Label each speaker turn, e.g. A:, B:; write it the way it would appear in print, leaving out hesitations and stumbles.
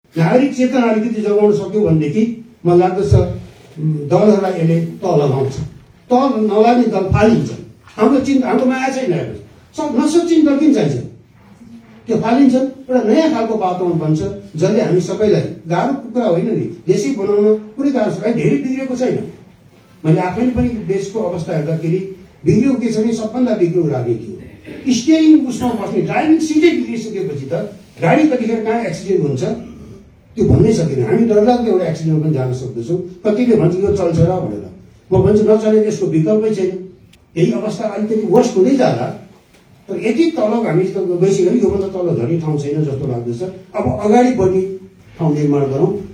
A: नागरिक चेतना अलिकति जगाउन सक्यो भनेदेखि मलाई लाग्दछ दलहरूलाई यसले तल लगाउँछ। तल नलाग्ने दल फालिन्छ। हाम्रो माया छैन, नसोचिने दल किन चाहिन्छ? त्यो फालिन्छन्। एउटा नयाँ खालको वातावरण बन्छ जसले हामी सबैलाई, गाह्रो कुरा होइन नि, देशै बनाउन पुरै गाह्रो छ। धेरै बिग्रेको छैन। मैले आफैले पनि देशको अवस्था हेर्दाखेरि बिग्रियो के छ भने सबभन्दा बिग्रियो राजनीति हो। स्टियरिङ उसमा बस्ने ड्राइभिङ सिटै बिग्रिसकेपछि त गाडी कतिखेर कहाँ एक्सिडेन्ट हुन्छ त्यो भन्नै सकिँदैन। हामी डरलाग्दो एउटा एक्सिडेन्ट पनि जान सक्दछौँ। कतिले भन्छ यो चल्छ र भनेर, म भन्छु नचले त्यसको विकल्पै छैन। यही अवस्था अलिकति वर्स्ट हुँदै जाँदा, तर यति तल हामी गइसक्यो भने योभन्दा तल झर्ने ठाउँ छैन जस्तो लाग्दछ। अब अगाडि बढ्ने ठाउँ निर्माण गरौँ।